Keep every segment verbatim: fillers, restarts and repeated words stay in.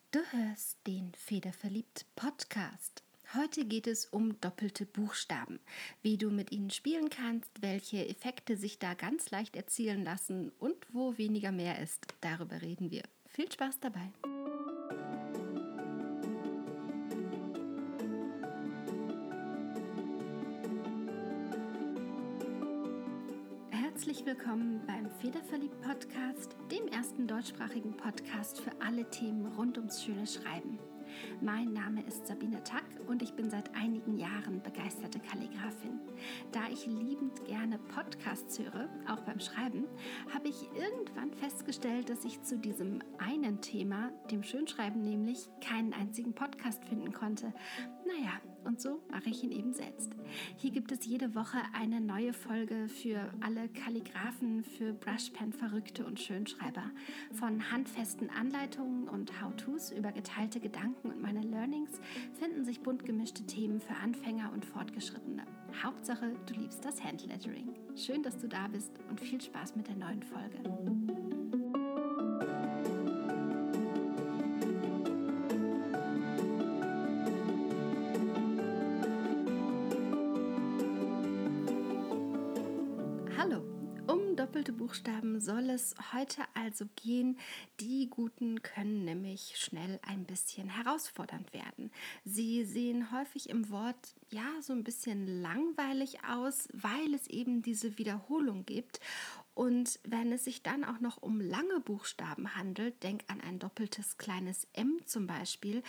Du hörst den Federverliebt Podcast. Heute geht es um doppelte Buchstaben, wie du mit ihnen spielen kannst, welche Effekte sich da ganz leicht erzielen lassen und wo weniger mehr ist. Darüber reden wir. Viel Spaß dabei! Herzlich willkommen beim Federverliebt Podcast, dem ersten deutschsprachigen Podcast für alle Themen rund ums schöne Schreiben. Mein Name ist Sabine Tack und ich bin seit einigen Jahren begeisterte Kalligraphin. Da ich liebend gerne Podcasts höre, auch beim Schreiben, habe ich irgendwann festgestellt, dass ich zu diesem einen Thema, dem Schönschreiben nämlich, keinen einzigen Podcast finden konnte. Naja, und so mache ich ihn eben selbst. Hier gibt es jede Woche eine neue Folge für alle Kalligraphen, für Brushpen-Verrückte und Schönschreiber. Von handfesten Anleitungen und How-Tos über geteilte Gedanken und meine Learnings finden sich bunt gemischte Themen für Anfänger und Fortgeschrittene. Hauptsache, du liebst das Handlettering. Schön, dass du da bist und viel Spaß mit der neuen Folge. Hallo, um doppelte Buchstaben soll es heute also gehen. Die Guten können nämlich schnell ein bisschen herausfordernd werden. Sie sehen häufig im Wort ja so ein bisschen langweilig aus, weil es eben diese Wiederholung gibt. Und wenn es sich dann auch noch um lange Buchstaben handelt, denk an ein doppeltes kleines M zum Beispiel,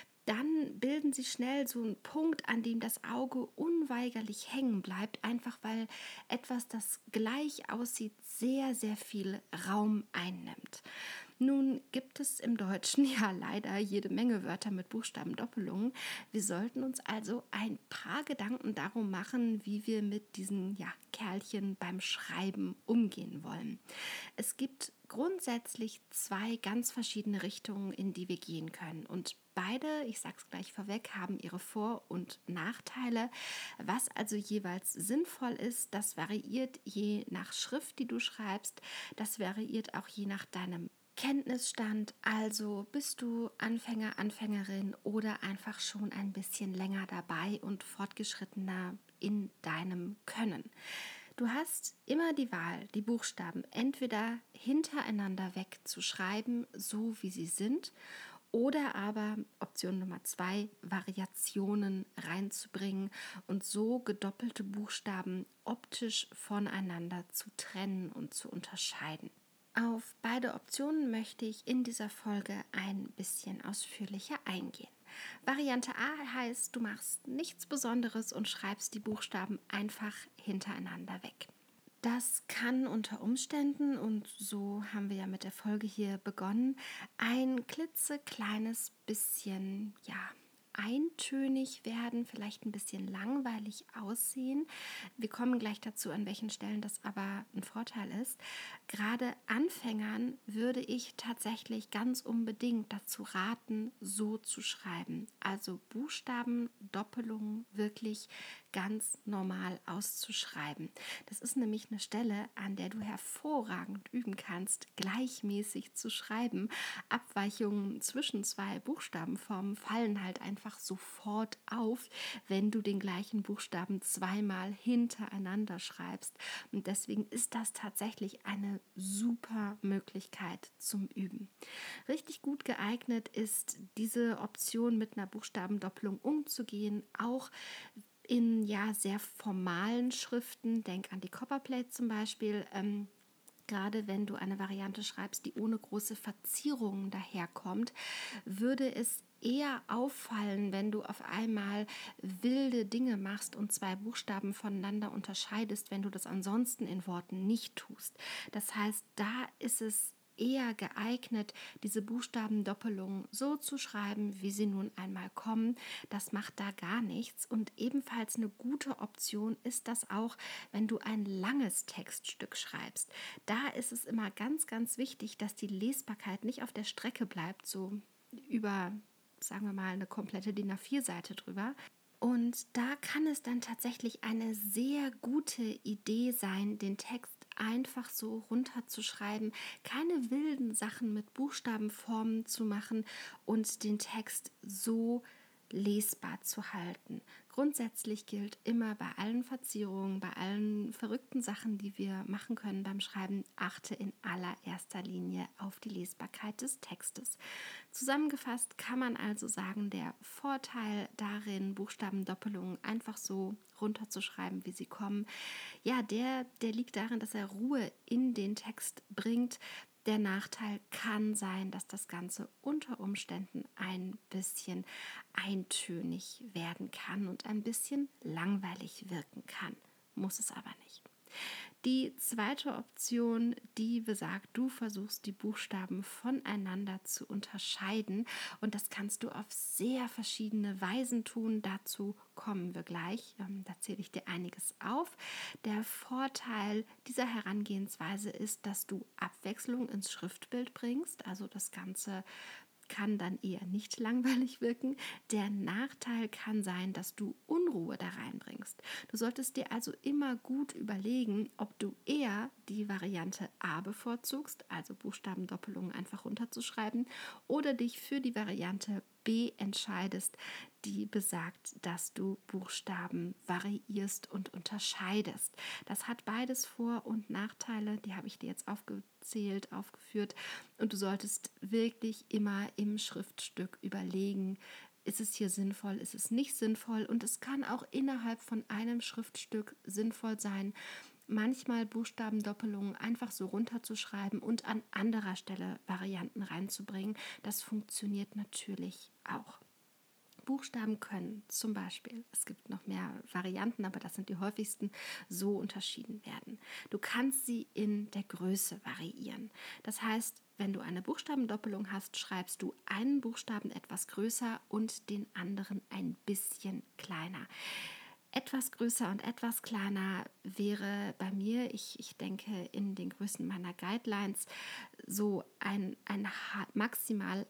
dann bilden sie schnell so einen Punkt, an dem das Auge unweigerlich hängen bleibt, einfach weil etwas, das gleich aussieht, sehr, sehr viel Raum einnimmt. Nun gibt es im Deutschen ja leider jede Menge Wörter mit Buchstabendoppelungen. Wir sollten uns also ein paar Gedanken darum machen, wie wir mit diesen ja, Kerlchen beim Schreiben umgehen wollen. Es gibt grundsätzlich zwei ganz verschiedene Richtungen, in die wir gehen können. Und beide, ich sage es gleich vorweg, haben ihre Vor- und Nachteile. Was also jeweils sinnvoll ist, das variiert je nach Schrift, die du schreibst. Das variiert auch je nach deinem Kenntnisstand, also bist du Anfänger, Anfängerin oder einfach schon ein bisschen länger dabei und fortgeschrittener in deinem Können. Du hast immer die Wahl, die Buchstaben entweder hintereinander weg zu schreiben, so wie sie sind, oder aber Option Nummer zwei, Variationen reinzubringen und so gedoppelte Buchstaben optisch voneinander zu trennen und zu unterscheiden. Auf beide Optionen möchte ich in dieser Folge ein bisschen ausführlicher eingehen. Variante A heißt, du machst nichts Besonderes und schreibst die Buchstaben einfach hintereinander weg. Das kann unter Umständen, und so haben wir ja mit der Folge hier begonnen, ein klitzekleines bisschen, ja, eintönig werden, vielleicht ein bisschen langweilig aussehen. Wir kommen gleich dazu, an welchen Stellen das aber ein Vorteil ist. Gerade Anfängern würde ich tatsächlich ganz unbedingt dazu raten, so zu schreiben. Also Buchstaben, Doppelungen wirklich ganz normal auszuschreiben. Das ist nämlich eine Stelle, an der du hervorragend üben kannst, gleichmäßig zu schreiben. Abweichungen zwischen zwei Buchstabenformen fallen halt einfach sofort auf, wenn du den gleichen Buchstaben zweimal hintereinander schreibst. Und deswegen ist das tatsächlich eine super Möglichkeit zum Üben. Richtig gut geeignet ist diese Option, mit einer Buchstabendoppelung umzugehen, auch in ja sehr formalen Schriften. Denk an die Copperplate zum Beispiel. Ähm, Gerade wenn du eine Variante schreibst, die ohne große Verzierungen daherkommt, würde es eher auffallen, wenn du auf einmal wilde Dinge machst und zwei Buchstaben voneinander unterscheidest, wenn du das ansonsten in Worten nicht tust. Das heißt, da ist es eher geeignet, diese Buchstabendoppelungen so zu schreiben, wie sie nun einmal kommen. Das macht da gar nichts. Und ebenfalls eine gute Option ist das auch, wenn du ein langes Textstück schreibst. Da ist es immer ganz, ganz wichtig, dass die Lesbarkeit nicht auf der Strecke bleibt, so über, sagen wir mal, eine komplette D I N A vier Seite drüber. Und da kann es dann tatsächlich eine sehr gute Idee sein, den Text einfach so runterzuschreiben, keine wilden Sachen mit Buchstabenformen zu machen und den Text so lesbar zu halten. Grundsätzlich gilt immer bei allen Verzierungen, bei allen verrückten Sachen, die wir machen können beim Schreiben, achte in allererster Linie auf die Lesbarkeit des Textes. Zusammengefasst kann man also sagen, der Vorteil darin, Buchstabendoppelungen einfach so runterzuschreiben, wie sie kommen, ja, der, der liegt darin, dass er Ruhe in den Text bringt. Der Nachteil kann sein, dass das Ganze unter Umständen ein bisschen eintönig werden kann und ein bisschen langweilig wirken kann. Muss es aber nicht. Die zweite Option, die besagt, du versuchst die Buchstaben voneinander zu unterscheiden und das kannst du auf sehr verschiedene Weisen tun. Dazu kommen wir gleich. Da zähle ich dir einiges auf. Der Vorteil dieser Herangehensweise ist, dass du Abwechslung ins Schriftbild bringst, also das Ganze kann dann eher nicht langweilig wirken. Der Nachteil kann sein, dass du Unruhe da reinbringst. Du solltest dir also immer gut überlegen, ob du eher die Variante A bevorzugst, also Buchstabendoppelungen einfach runterzuschreiben, oder dich für die Variante B entscheidest, die besagt, dass du Buchstaben variierst und unterscheidest. Das hat beides Vor- und Nachteile, die habe ich dir jetzt aufgezählt, aufgeführt und du solltest wirklich immer im Schriftstück überlegen, ist es hier sinnvoll, ist es nicht sinnvoll und es kann auch innerhalb von einem Schriftstück sinnvoll sein, manchmal Buchstabendoppelungen einfach so runterzuschreiben und an anderer Stelle Varianten reinzubringen. Das funktioniert natürlich auch. Buchstaben können zum Beispiel, es gibt noch mehr Varianten, aber das sind die häufigsten, so unterschieden werden. Du kannst sie in der Größe variieren. Das heißt, wenn du eine Buchstabendoppelung hast, schreibst du einen Buchstaben etwas größer und den anderen ein bisschen kleiner. Etwas größer und etwas kleiner wäre bei mir, ich, ich denke in den Größen meiner Guidelines, so ein, ein maximal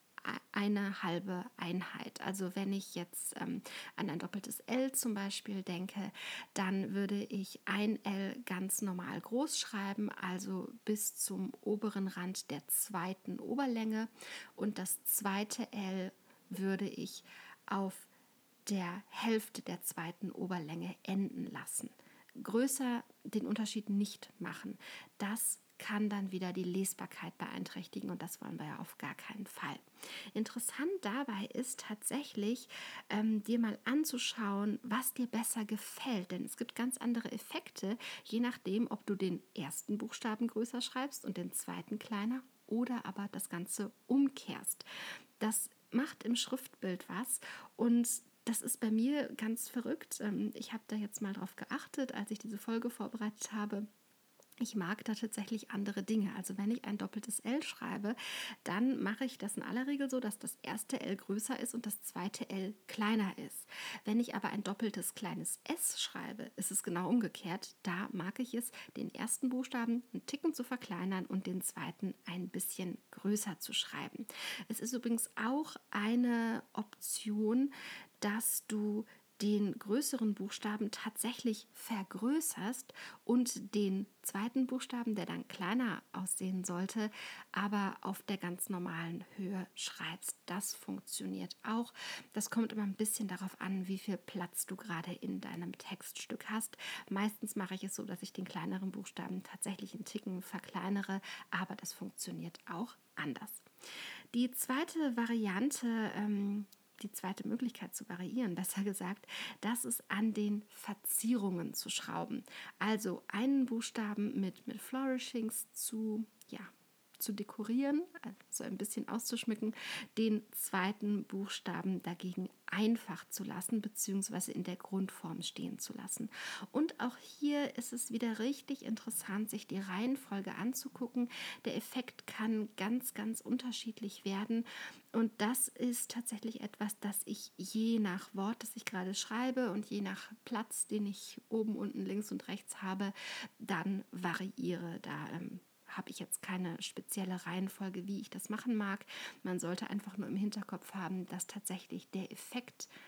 eine halbe Einheit. Also wenn ich jetzt ähm, an ein doppeltes L zum Beispiel denke, dann würde ich ein L ganz normal groß schreiben, also bis zum oberen Rand der zweiten Oberlänge und das zweite L würde ich auf der Hälfte der zweiten Oberlänge enden lassen. Größer den Unterschied nicht machen. Das kann dann wieder die Lesbarkeit beeinträchtigen und das wollen wir ja auf gar keinen Fall. Interessant dabei ist tatsächlich, ähm, dir mal anzuschauen, was dir besser gefällt, denn es gibt ganz andere Effekte, je nachdem, ob du den ersten Buchstaben größer schreibst und den zweiten kleiner oder aber das Ganze umkehrst. Das macht im Schriftbild was und das ist bei mir ganz verrückt. Ich habe da jetzt mal drauf geachtet, als ich diese Folge vorbereitet habe. Ich mag da tatsächlich andere Dinge. Also wenn ich ein doppeltes L schreibe, dann mache ich das in aller Regel so, dass das erste L größer ist und das zweite L kleiner ist. Wenn ich aber ein doppeltes kleines S schreibe, ist es genau umgekehrt. Da mag ich es, den ersten Buchstaben einen Ticken zu verkleinern und den zweiten ein bisschen größer zu schreiben. Es ist übrigens auch eine Option, dass du den größeren Buchstaben tatsächlich vergrößerst und den zweiten Buchstaben, der dann kleiner aussehen sollte, aber auf der ganz normalen Höhe schreibst. Das funktioniert auch. Das kommt immer ein bisschen darauf an, wie viel Platz du gerade in deinem Textstück hast. Meistens mache ich es so, dass ich den kleineren Buchstaben tatsächlich einen Ticken verkleinere, aber das funktioniert auch anders. Die zweite Variante, ähm, die zweite Möglichkeit zu variieren, besser gesagt, das ist an den Verzierungen zu schrauben. Also einen Buchstaben mit, mit Flourishings zu, ja, zu dekorieren, also ein bisschen auszuschmücken, den zweiten Buchstaben dagegen einfach zu lassen, beziehungsweise in der Grundform stehen zu lassen. Und auch hier ist es wieder richtig interessant, sich die Reihenfolge anzugucken. Der Effekt kann ganz, ganz unterschiedlich werden. Und das ist tatsächlich etwas, das ich je nach Wort, das ich gerade schreibe und je nach Platz, den ich oben, unten, links und rechts habe, dann variiere. Da ähm, habe ich jetzt keine spezielle Reihenfolge, wie ich das machen mag. Man sollte einfach nur im Hinterkopf haben, dass tatsächlich der Effekt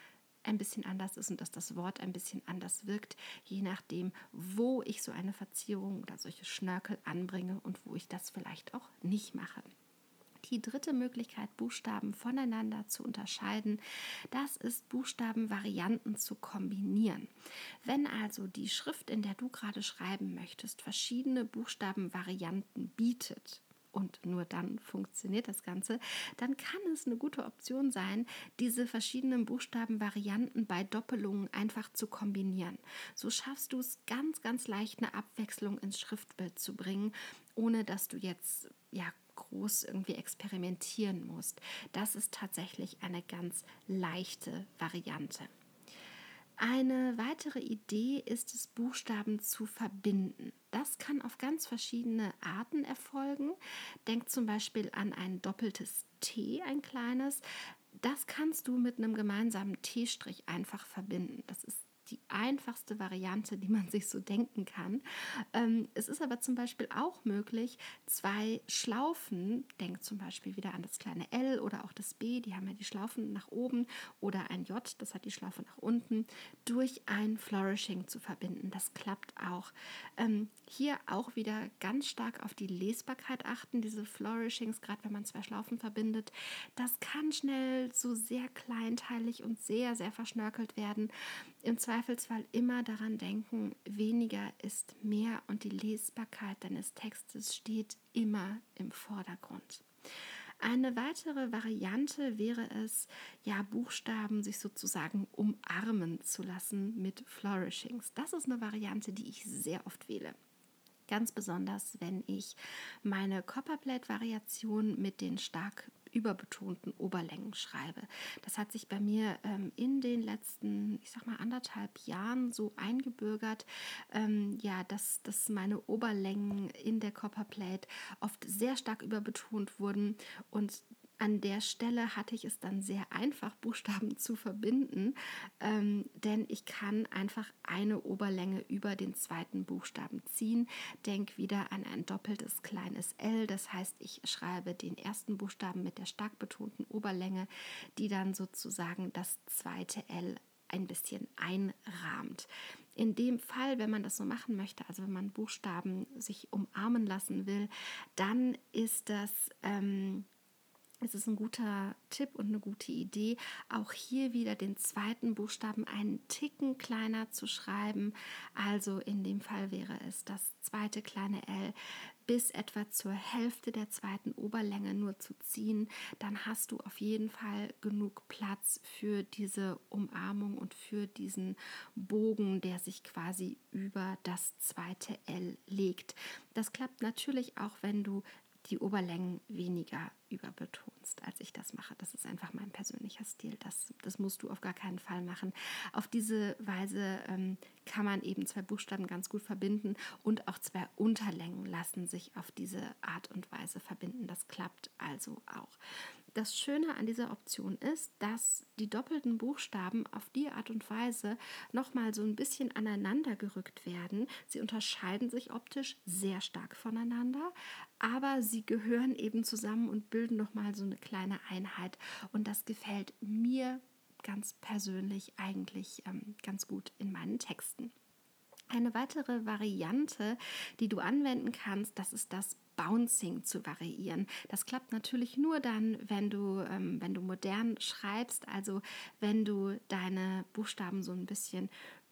ein bisschen anders ist und dass das Wort ein bisschen anders wirkt, je nachdem, wo ich so eine Verzierung oder solche Schnörkel anbringe und wo ich das vielleicht auch nicht mache. Die dritte Möglichkeit, Buchstaben voneinander zu unterscheiden, das ist, Buchstabenvarianten zu kombinieren. Wenn also die Schrift, in der du gerade schreiben möchtest, verschiedene Buchstabenvarianten bietet, und nur dann funktioniert das Ganze, dann kann es eine gute Option sein, diese verschiedenen Buchstabenvarianten bei Doppelungen einfach zu kombinieren. So schaffst du es ganz, ganz leicht, eine Abwechslung ins Schriftbild zu bringen, ohne dass du jetzt ja groß irgendwie experimentieren musst. Das ist tatsächlich eine ganz leichte Variante. Eine weitere Idee ist es, Buchstaben zu verbinden. Das kann auf ganz verschiedene Arten erfolgen. Denk zum Beispiel an ein doppeltes T, ein kleines. Das kannst du mit einem gemeinsamen T-Strich einfach verbinden. Das ist die einfachste Variante, die man sich so denken kann. Ähm, es ist aber zum Beispiel auch möglich, zwei Schlaufen, denk zum Beispiel wieder an das kleine L oder auch das B, die haben ja die Schlaufen nach oben, oder ein J, das hat die Schlaufe nach unten, durch ein Flourishing zu verbinden. Das klappt auch. Ähm, hier auch wieder ganz stark auf die Lesbarkeit achten, diese Flourishings, gerade wenn man zwei Schlaufen verbindet. Das kann schnell so sehr kleinteilig und sehr, sehr verschnörkelt werden. Im Zweifelsfall immer daran denken, weniger ist mehr und die Lesbarkeit deines Textes steht immer im Vordergrund. Eine weitere Variante wäre es, ja, Buchstaben sich sozusagen umarmen zu lassen mit Flourishings. Das ist eine Variante, die ich sehr oft wähle. Ganz besonders, wenn ich meine Copperplate-Variation mit den stark überbetonten Oberlängen schreibe. Das hat sich bei mir ähm, in den letzten, ich sag mal, anderthalb Jahren so eingebürgert, ähm, ja, dass, dass meine Oberlängen in der Copperplate oft sehr stark überbetont wurden, und an der Stelle hatte ich es dann sehr einfach, Buchstaben zu verbinden, ähm, denn ich kann einfach eine Oberlänge über den zweiten Buchstaben ziehen. Denk wieder an ein doppeltes kleines L, das heißt, ich schreibe den ersten Buchstaben mit der stark betonten Oberlänge, die dann sozusagen das zweite L ein bisschen einrahmt. In dem Fall, wenn man das so machen möchte, also wenn man Buchstaben sich umarmen lassen will, dann ist das ähm, Es ist ein guter Tipp und eine gute Idee, auch hier wieder den zweiten Buchstaben einen Ticken kleiner zu schreiben. Also in dem Fall wäre es das zweite kleine L bis etwa zur Hälfte der zweiten Oberlänge nur zu ziehen. Dann hast du auf jeden Fall genug Platz für diese Umarmung und für diesen Bogen, der sich quasi über das zweite L legt. Das klappt natürlich auch, wenn du die Oberlängen weniger überbetonst, als ich das mache. Das ist einfach mein persönlicher Stil. Das, das musst du auf gar keinen Fall machen. Auf diese Weise ähm, kann man eben zwei Buchstaben ganz gut verbinden, und auch zwei Unterlängen lassen sich auf diese Art und Weise verbinden. Das klappt also auch. Das Schöne an dieser Option ist, dass die doppelten Buchstaben auf die Art und Weise nochmal so ein bisschen aneinander gerückt werden. Sie unterscheiden sich optisch sehr stark voneinander, aber sie gehören eben zusammen und bilden nochmal so eine kleine Einheit. Und das gefällt mir ganz persönlich eigentlich ähm, ganz gut in meinen Texten. Eine weitere Variante, die du anwenden kannst, das ist das Bouncing zu variieren. Das klappt natürlich nur dann, wenn du, ähm, wenn du modern schreibst, also wenn du deine Buchstaben so ein bisschen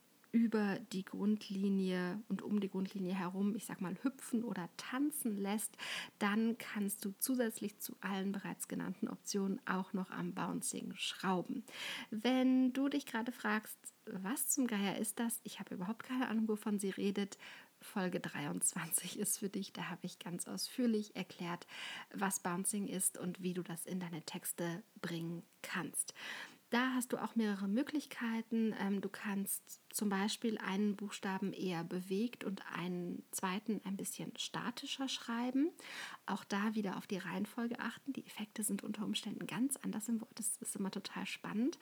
über die Grundlinie und um die Grundlinie herum, ich sag mal, hüpfen oder tanzen lässt, dann kannst du zusätzlich zu allen bereits genannten Optionen auch noch am Bouncing schrauben. Wenn du dich gerade fragst, was zum Geier ist das? Ich habe überhaupt keine Ahnung, wovon sie redet. Folge dreiundzwanzig ist für dich. Da habe ich ganz ausführlich erklärt, was Bouncing ist und wie du das in deine Texte bringen kannst. Da hast du auch mehrere Möglichkeiten. Du kannst zum Beispiel einen Buchstaben eher bewegt und einen zweiten ein bisschen statischer schreiben. Auch da wieder auf die Reihenfolge achten. Die Effekte sind unter Umständen ganz anders im Wort. Das ist immer total spannend.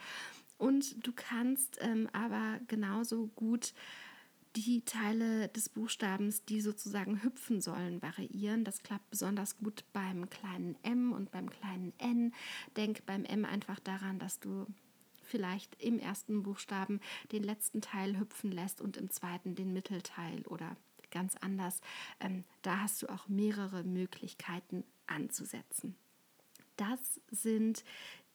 Und du kannst ähm, aber genauso gut die Teile des Buchstabens, die sozusagen hüpfen sollen, variieren. Das klappt besonders gut beim kleinen M und beim kleinen N. Denk beim M einfach daran, dass du vielleicht im ersten Buchstaben den letzten Teil hüpfen lässt und im zweiten den Mittelteil oder ganz anders. Ähm, da hast du auch mehrere Möglichkeiten anzusetzen. Das sind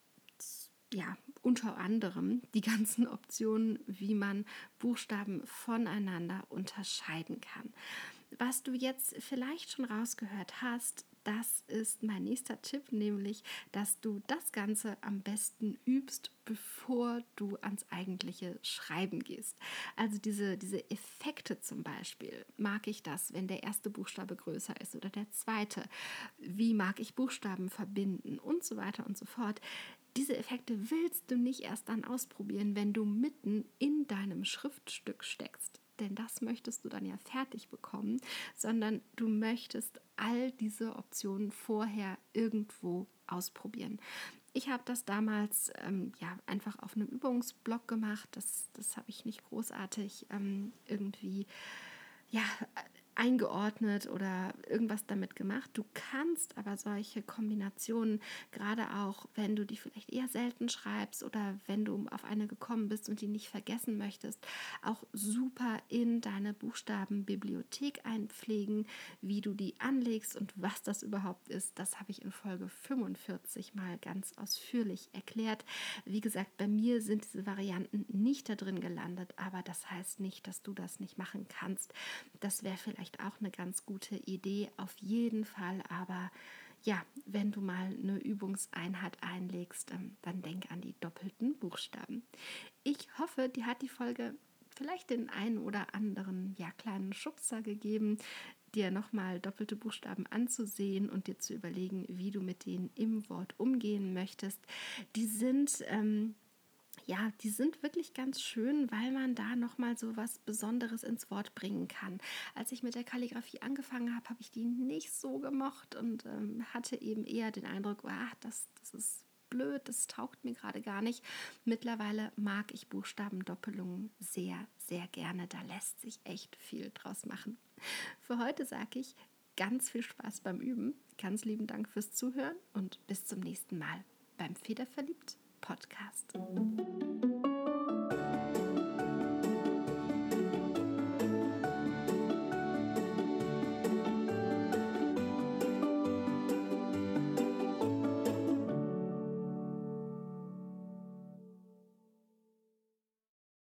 ja unter anderem die ganzen Optionen, wie man Buchstaben voneinander unterscheiden kann. Was du jetzt vielleicht schon rausgehört hast, das ist mein nächster Tipp, nämlich, dass du das Ganze am besten übst, bevor du ans eigentliche Schreiben gehst. Also diese, diese Effekte zum Beispiel. Mag ich das, wenn der erste Buchstabe größer ist oder der zweite? Wie mag ich Buchstaben verbinden? Und so weiter und so fort. Diese Effekte willst du nicht erst dann ausprobieren, wenn du mitten in deinem Schriftstück steckst. Denn das möchtest du dann ja fertig bekommen, sondern du möchtest all diese Optionen vorher irgendwo ausprobieren. Ich habe das damals ähm, ja, einfach auf einem Übungsblock gemacht. Das, das habe ich nicht großartig ähm, irgendwie ja, eingeordnet oder irgendwas damit gemacht. Du kannst aber solche Kombinationen, gerade auch wenn du die vielleicht eher selten schreibst oder wenn du auf eine gekommen bist und die nicht vergessen möchtest, auch super in deine Buchstabenbibliothek einpflegen. Wie du die anlegst und was das überhaupt ist, das habe ich in Folge fünfundvierzig mal ganz ausführlich erklärt. Wie gesagt, bei mir sind diese Varianten nicht da drin gelandet, aber das heißt nicht, dass du das nicht machen kannst. Das wäre vielleicht auch eine ganz gute Idee, auf jeden Fall, aber ja, wenn du mal eine Übungseinheit einlegst, dann denk an die doppelten Buchstaben. Ich hoffe, dir hat die Folge vielleicht den einen oder anderen ja, kleinen Schubser gegeben, dir nochmal doppelte Buchstaben anzusehen und dir zu überlegen, wie du mit denen im Wort umgehen möchtest. Die sind ähm, Ja, die sind wirklich ganz schön, weil man da nochmal so was Besonderes ins Wort bringen kann. Als ich mit der Kalligrafie angefangen habe, habe ich die nicht so gemocht und ähm, hatte eben eher den Eindruck, ah, das, das ist blöd, das taugt mir gerade gar nicht. Mittlerweile mag ich Buchstabendoppelungen sehr, sehr gerne. Da lässt sich echt viel draus machen. Für heute sage ich ganz viel Spaß beim Üben. Ganz lieben Dank fürs Zuhören und bis zum nächsten Mal beim Federverliebt Podcast.